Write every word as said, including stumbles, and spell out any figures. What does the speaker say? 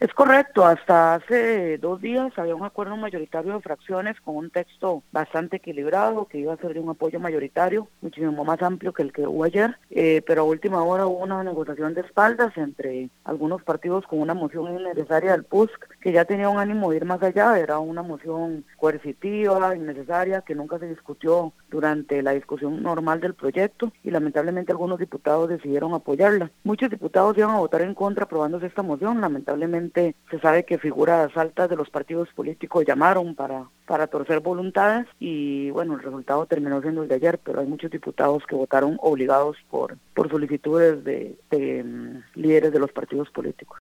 Es correcto, hasta hace dos días había un acuerdo mayoritario de fracciones con un texto bastante equilibrado que iba a ser de un apoyo mayoritario, muchísimo más amplio que el que hubo ayer, eh, pero a última hora hubo una negociación de espaldas entre algunos partidos con una moción innecesaria del P U S C que ya tenía un ánimo de ir más allá, era una moción coercitiva, innecesaria, que nunca se discutió durante la discusión normal del proyecto y lamentablemente algunos diputados decidieron apoyarla. Muchos diputados iban a votar en contra aprobándose esta moción, lamentablemente se sabe que figuras altas de los partidos políticos llamaron para, para torcer voluntades y bueno, el resultado terminó siendo el de ayer, pero hay muchos diputados que votaron obligados por, por solicitudes de, de um, líderes de los partidos políticos.